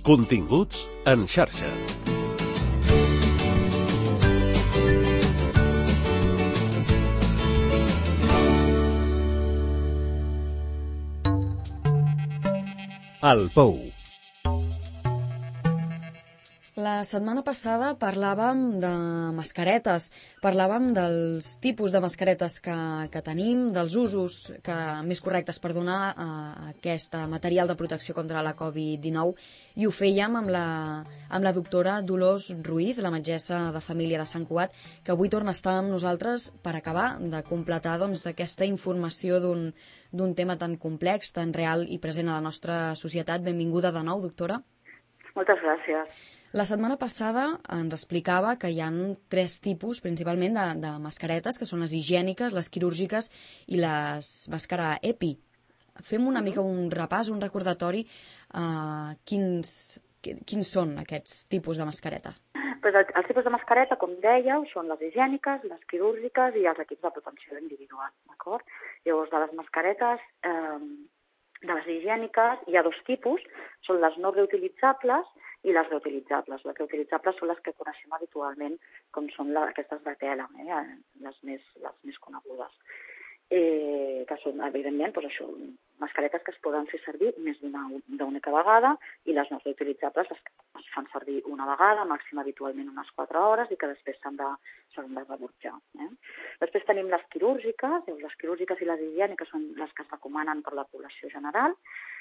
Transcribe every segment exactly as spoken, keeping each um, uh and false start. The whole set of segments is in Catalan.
Continguts en xarxa. Al Pou. La setmana passada parlàvem de mascaretes, parlàvem dels tipus de mascaretes que, que tenim, dels usos que, més correctes per donar a aquest material de protecció contra la covid dinou, i ho fèiem amb la, amb la doctora Dolors Ruiz, la metgessa de família de Sant Cugat, que avui torna a estar amb nosaltres per acabar de completar doncs, aquesta informació d'un, d'un tema tan complex, tan real i present a la nostra societat. Benvinguda de nou, doctora. Moltes gràcies. La setmana passada ens explicava que hi ha tres tipus, principalment, de, de mascaretes, que són les higièniques, les quirúrgiques i les màscara EPI. Fem una mica un repàs, un recordatori, uh, quins, quins són aquests tipus de mascareta? Pues el, els tipus de mascareta, com dèieu, són les higièniques, les quirúrgiques i els equips de protecció individual, d'acord? Llavors, de les mascaretes, eh, de les higièniques, hi ha dos tipus, són les no reutilitzables i les reutilitzables. Les reutilitzables són les que coneixem habitualment, com són la, aquestes de tela, eh? les, més, les més conegudes. Eh, que són, evidentment, doncs això, mascaretes que es poden fer servir més d'una única vegada, i les no reutilitzables es, es fan servir una vegada, màxim habitualment unes quatre hores, i que després s'han de, s'han de rebutjar. Eh? Després tenim les quirúrgiques, les quirúrgiques i les higièniques són les que es recomanen per la població general.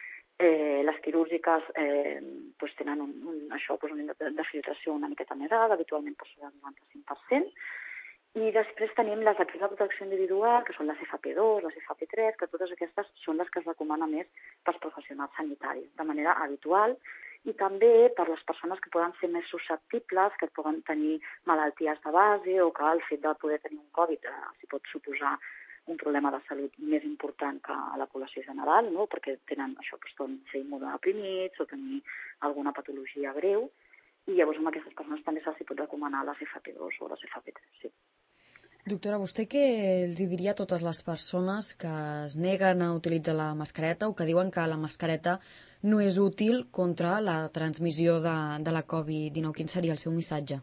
Eh, les quirúrgiques eh, doncs tenen un, un, això, doncs una de filtració una miqueta més alta, habitualment per sobre del noranta-cinc per cent. I després tenim les equips de protecció individual, que són les efa pe dos, les efa pe tres, que totes aquestes són les que es recomana més pels professionals sanitaris, de manera habitual, i també per les persones que poden ser més susceptibles, que poden tenir malalties de base, o que el fet de poder tenir un Covid eh, s'hi pot suposar un problema de salut més important que a la població general, no? Perquè tenen això, que són ser immunodeprimits o tenir alguna patologia greu, i llavors amb aquestes persones també se'ls pot recomanar les efa pe dos o les efa pe tres, sí. Doctora, vostè què els diria a totes les persones que es neguen a utilitzar la mascareta o que diuen que la mascareta no és útil contra la transmissió de, de la covid dinou? Quin seria el seu missatge?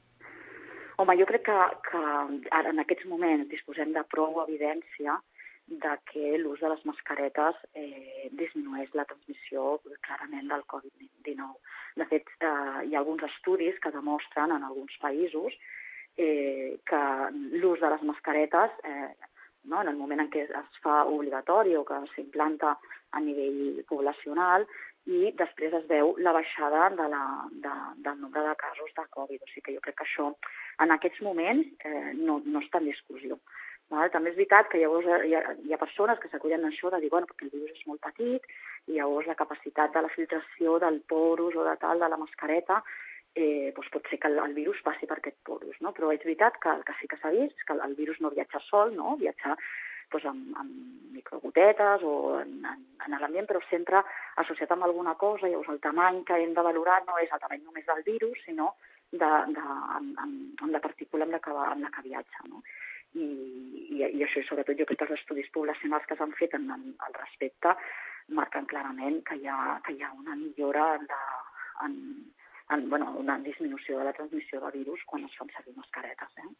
Home, jo crec que, que ara en aquests moments disposem de prou evidència de que l'ús de les mascaretes eh, disminueix la transmissió clarament del covid dinou. De fet, eh, hi ha alguns estudis que demostren en alguns països eh, que l'ús de les mascaretes, eh, no, en el moment en què es fa obligatori o que s'implanta a nivell poblacional, i després es veu la baixada de la, de, del nombre de casos de Covid. O sigui que jo crec que això, en aquests moments, eh, no, no està en discussió. Val? També és veritat que llavors hi ha, hi ha persones que s'acullen a això de dir, bueno, perquè el virus és molt petit, i llavors la capacitat de la filtració del porus o de tal, de la mascareta, eh, doncs pot ser que el, el virus passi per aquest porus, no? Però és veritat que, que sí que s'ha vist que el virus no viatja sol, no? Viatja doncs, amb, amb microgotetes o en, en, en l'ambient, però sempre associat amb alguna cosa. Llavors el tamany que hem de valorar no és el tamany només del virus, sinó de, de, amb, amb, amb la partícula amb la que, amb la que viatja, no? I, i, i això, sobretot, jo crec que els estudis poblacionals que s'han fet en, en, al respecte marquen clarament que hi ha, que hi ha una millora de, en, en, bueno, una disminució de la transmissió de virus quan es fan servir mascaretes, eh?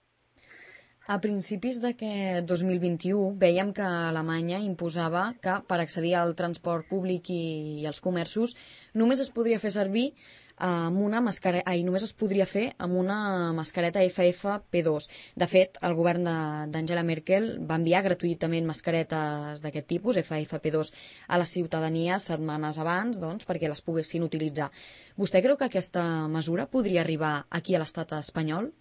A principis d'aquest dos mil vint-i-u vèiem que Alemanya imposava que per accedir al transport públic i, i als comerços només es podria fer servir amb una mascareta, ai, només es podria fer amb una mascareta efa efa pe dos. De fet, el govern d'Angela Merkel va enviar gratuïtament mascaretes d'aquest tipus, efa efa pe dos, a la ciutadania setmanes abans, doncs, perquè les poguessin utilitzar. Vostè creu que aquesta mesura podria arribar aquí a l'estat espanyol?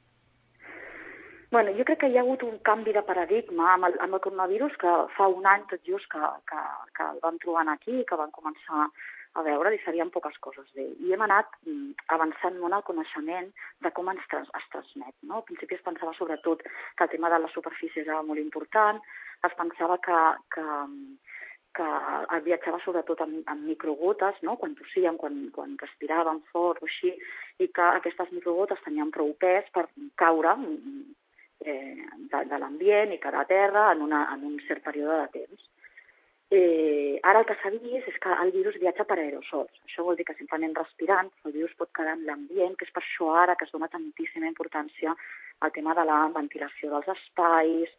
Bueno, jo crec que hi ha hagut un canvi de paradigma amb el, amb el coronavirus, que fa un any tot just que, que, que el vam trobar aquí i que vam començar a veure, li serien poques coses bé. I hem anat avançant molt el coneixement de com ens trans, es transmet, no? Al principi es pensava sobretot que el tema de les superfícies era molt important, es pensava que, que, que viatjava sobretot amb, amb microgotes, no? Quan tossíem, quan, quan respiràvem fort o així, i que aquestes microgotes tenien prou pes per caure Eh, de, de l'ambient i quedar a terra en, una, en un cert període de temps. Eh, ara el que s'ha vist és que el virus viatja per aerosols. Això vol dir que sempre anem respirant, el virus pot quedar en l'ambient, que és per això ara que es dona tantíssima importància al tema de la ventilació dels espais,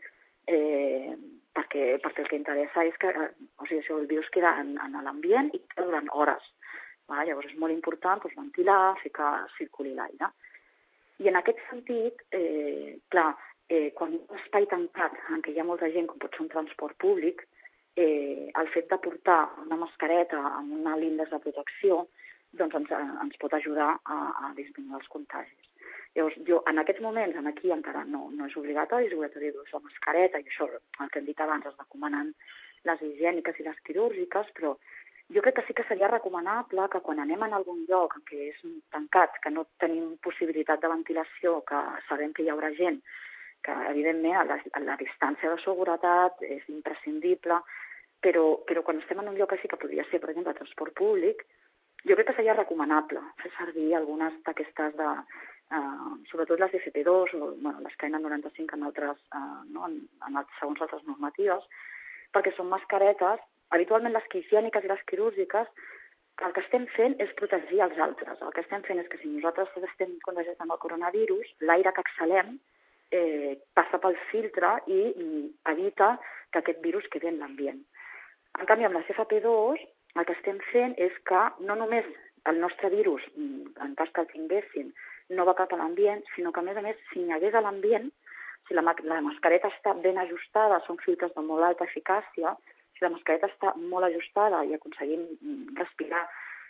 eh, perquè, perquè el que interessa és que eh, o sigui, el virus queda en, en l'ambient i queda durant hores. Va? Llavors és molt important doncs, ventilar, fer que circuli l'aire. I en aquest sentit, eh, clar, eh, quan hi ha un espai tancat en què hi ha molta gent, com pot ser un transport públic, eh, el fet de portar una mascareta amb una l'índex de protecció doncs ens, ens pot ajudar a, a disminuir els contagis. Llavors, jo en aquests moments, aquí encara no, no és obligatori, és obligatori l'ús de mascareta, i això, el que hem dit abans, es recomanen les higièniques i les quirúrgiques, però jo crec que sí que seria recomanable que quan anem a algun lloc que és tancat, que no tenim possibilitat de ventilació, que sabem que hi haurà gent, que evidentment la, la distància de seguretat és imprescindible, però, però quan estem en un lloc així, que podria ser, per exemple, transport públic, jo crec que seria recomanable fer servir algunes d'aquestes, de, uh, sobretot les F P dos, o bueno, les K N noranta-cinc en altres, uh, no, en, en, segons altres normatives, perquè són mascaretes, habitualment les higièniques i les quirúrgiques, que el que estem fent és protegir els altres. El que estem fent és que si nosaltres estem contagiats amb el coronavirus, l'aire que exhalem eh, passa pel filtre i, i evita que aquest virus quedi en l'ambient. En canvi, amb les F P dos, el que estem fent és que no només el nostre virus, en cas que el tinguéssim, no va cap a l'ambient, sinó que, a més a més, si n'hi hagués a l'ambient, si la, la mascareta està ben ajustada, són filtres de molt alta eficàcia, si la mascareta està molt ajustada i aconseguim respirar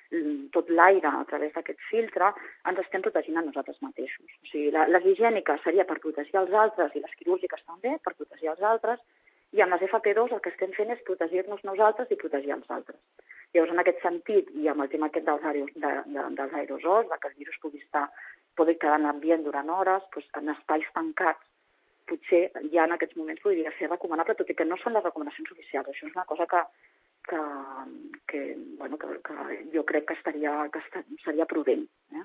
tot l'aire a través d'aquest filtre, ens estem protegint a nosaltres mateixos. O sigui, la, les higièniques seria per protegir els altres i les quirúrgiques també, per protegir els altres, i amb les F P dos el que estem fent és protegir-nos nosaltres i protegir els altres. Llavors, en aquest sentit, i amb el tema aquest dels, aeros, de, de, dels aerosols, de que el virus pugui, estar, pugui quedar en l'ambient durant hores, doncs, en espais tancats, potser ja en aquests moments podria ser recomanable, tot i que no són les recomanacions oficials. Això és una cosa que, que, que, bueno, que, que jo crec que, estaria, que estaria, seria prudent. Eh?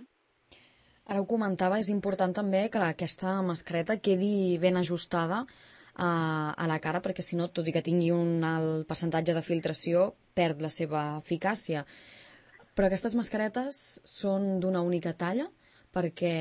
Ara ho comentava, és important també que aquesta mascareta quedi ben ajustada a, a la cara, perquè si no, tot i que tingui un alt percentatge de filtració, perd la seva eficàcia. Però aquestes mascaretes són d'una única talla, perquè...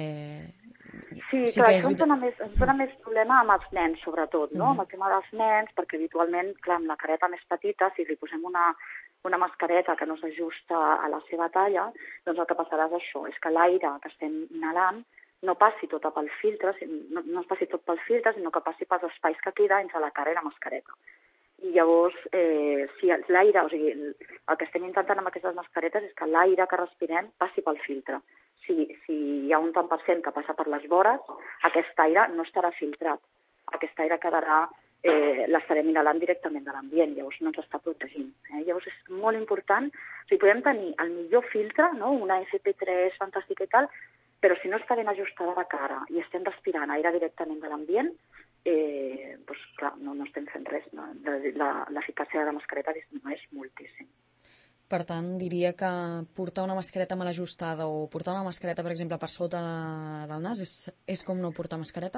Sí, sí, clar, això ens dona, més, ens dona més problema amb els nens, sobretot, no? Mm. Amb el tema dels nens, perquè habitualment, clar, amb la careta més petita, si li posem una, una mascareta que no s'ajusta a la seva talla, doncs el que passarà és això, és que l'aire que estem inhalant no passi tot pel filtre, no, no es passi tot pel filtre, sinó que passi pels espais que queda entre la cara i la mascareta. I llavors, eh, si l'aire, o sigui, el que estem intentant amb aquestes mascaretes és que l'aire que respirem passi pel filtre. Si, si hi ha un tant per cent que passa per les vores, aquest aire no estarà filtrat. Aquest aire quedarà, eh, l'estarem inhalant directament de l'ambient, llavors no ens està protegint. Eh? Llavors és molt important, o sigui, podem tenir el millor filtre, no? Una F P tres fantàstica i tal, però si no està ben ajustada la cara i estem respirant aire directament de l'ambient, eh, doncs clar, no, no estem fent res. No? L'eficàcia de la mascareta disminueix moltíssim. Per tant, diria que portar una mascareta mal ajustada o portar una mascareta, per exemple, per sota de, del nas és, és com no portar mascareta?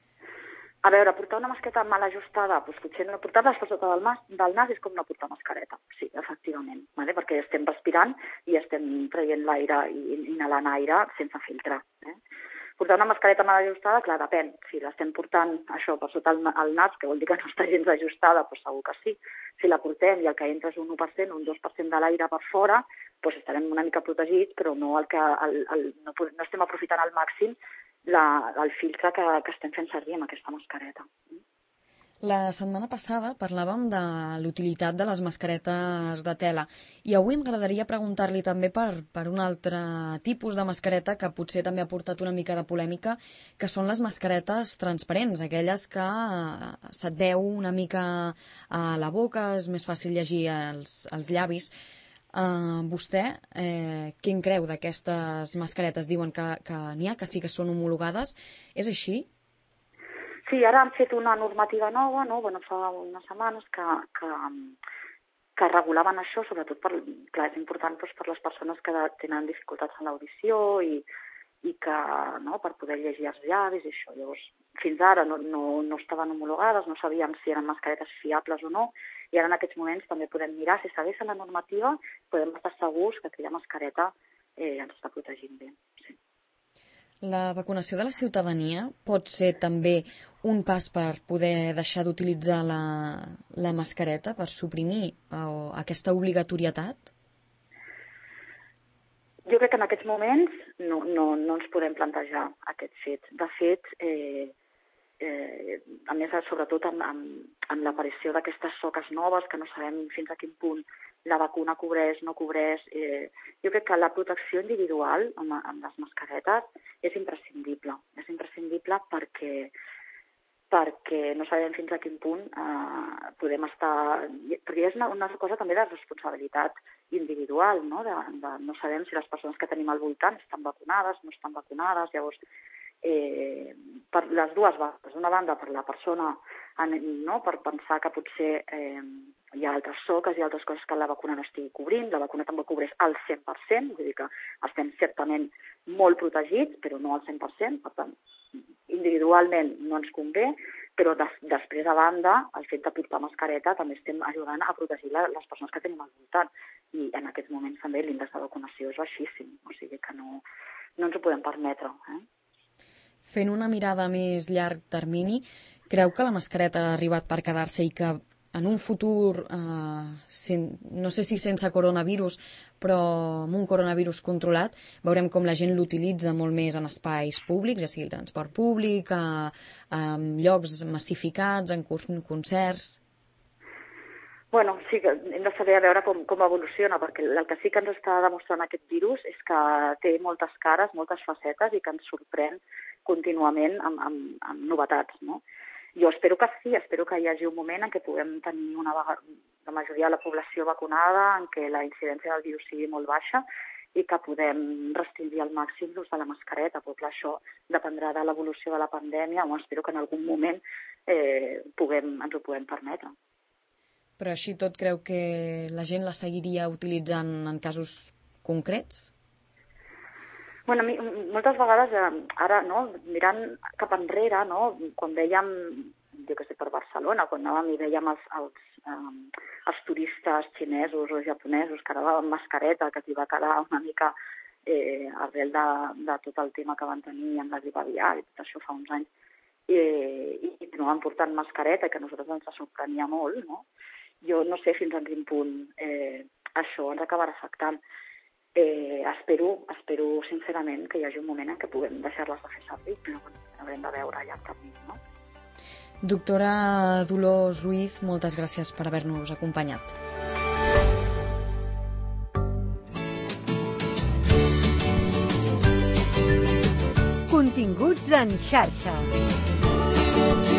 A veure, portar una mascareta mal ajustada, doncs potser no portar-la per sota del nas, del nas és com no portar mascareta, sí, efectivament, vale? Perquè estem respirant i estem traient l'aire i inhalant aire sense filtrar. Eh? Portar una mascareta mal ajustada, clar, depèn. Si l'estem portant això per sota el, el nas, que vol dir que no està gens ajustada, doncs segur que sí. Si la portem i el que entra és un u per cent o un dos per cent de l'aire per fora, doncs estarem una mica protegits, però no, el que, el, el, no, no estem aprofitant al màxim la, el filtre que, que estem fent servir amb aquesta mascareta. La setmana passada parlàvem de l'utilitat de les mascaretes de tela i avui m'agradaria preguntar-li també per, per un altre tipus de mascareta que potser també ha portat una mica de polèmica, que són les mascaretes transparents, aquelles que se't veu una mica a la boca, és més fàcil llegir els, els llavis. Uh, vostè, eh, què en creu d'aquestes mascaretes? Diuen que, que n'hi ha, que sí que són homologades. És així? Sí, ara han fet una normativa nova, no? Bueno, fa unes setmanes que, que, que regulaven això, sobretot per, clar, és important doncs, per les persones que tenen dificultats en l'audició i, i que, no, per poder llegir els llavis i això. Llavors, fins ara no, no, no estaven homologades, no sabíem si eren mascaretes fiables o no, I ara en aquests moments també podem mirar, si segueix la normativa, podem estar segurs que aquella mascareta eh, ens està protegint bé. Sí. La vacunació de la ciutadania pot ser també un pas per poder deixar d'utilitzar la, la mascareta, per suprimir uh, aquesta obligatorietat? Jo crec que en aquests moments no, no, no ens podem plantejar aquest fet. De fet, eh, eh, a més, sobretot amb, amb, amb l'aparició d'aquestes soques noves, que no sabem fins a quin punt la vacuna cobreix, no cobreix, eh, jo crec que la protecció individual amb, amb les mascaretes és imprescindible. És imprescindible perquè perquè no sabem fins a quin punt eh, podem estar... Perquè és una, una cosa també de responsabilitat individual, no? De, de, no sabem si les persones que tenim al voltant estan vacunades, no estan vacunades, llavors eh, per les dues bandes. D'una banda, per la persona, no? Per pensar que potser eh, hi ha altres soques i altres coses que la vacuna no estigui cobrint, la vacuna també cobreix al cent per cent, vull dir que estem certament molt protegits, però no al cent per cent, per tant, individualment no ens convé, però des, després, a banda, el fet de portar mascareta també estem ajudant a protegir la, les persones que tenim al voltant. I en aquests moments també l'índex de vacunació és baixíssim, o sigui que no, no ens ho podem permetre. Eh? Fent una mirada a més llarg termini, creu que la mascareta ha arribat per quedar-se i que en un futur, eh, sen, no sé si sense coronavirus, però amb un coronavirus controlat, veurem com la gent l'utilitza molt més en espais públics, ja sigui el transport públic, a, a llocs massificats, en concerts... Bueno, sí que hem de saber a veure com, com evoluciona, perquè el que sí que ens està demostrant aquest virus és que té moltes cares, moltes facetes i que ens sorprèn contínuament amb, amb, amb novetats, no? Jo espero que sí, espero que hi hagi un moment en què puguem tenir una, la majoria de la població vacunada, en què la incidència del virus sigui molt baixa i que podem restringir al màxim l'ús de la mascareta, però clar, això dependrà de l'evolució de la pandèmia, o espero que en algun moment eh, puguem, ens ho puguem permetre. Però així tot creu que la gent la seguiria utilitzant en casos concrets? Bueno, mi, moltes vegades, ara, no, mirant cap enrere, no, quan vèiem, jo què sé, per Barcelona, quan anàvem i vèiem els, els, um, els turistes xinesos o japonesos que anaven amb mascareta, que t'hi va quedar una mica eh, arrel de, de tot el tema que van tenir amb la grip aviar i tot això fa uns anys, eh, i continuaven portant mascareta, que a nosaltres ens sorprenia molt, no? Jo no sé fins a quin punt eh, això ens acabarà afectant. Eh, espero, espero sincerament que hi hagi un moment en què puguem deixar-les de fer servir, però haurem de veure allà el termini, no? Doctora Dolors Ruiz, moltes gràcies per haver-nos acompanyat. Continguts en xarxa.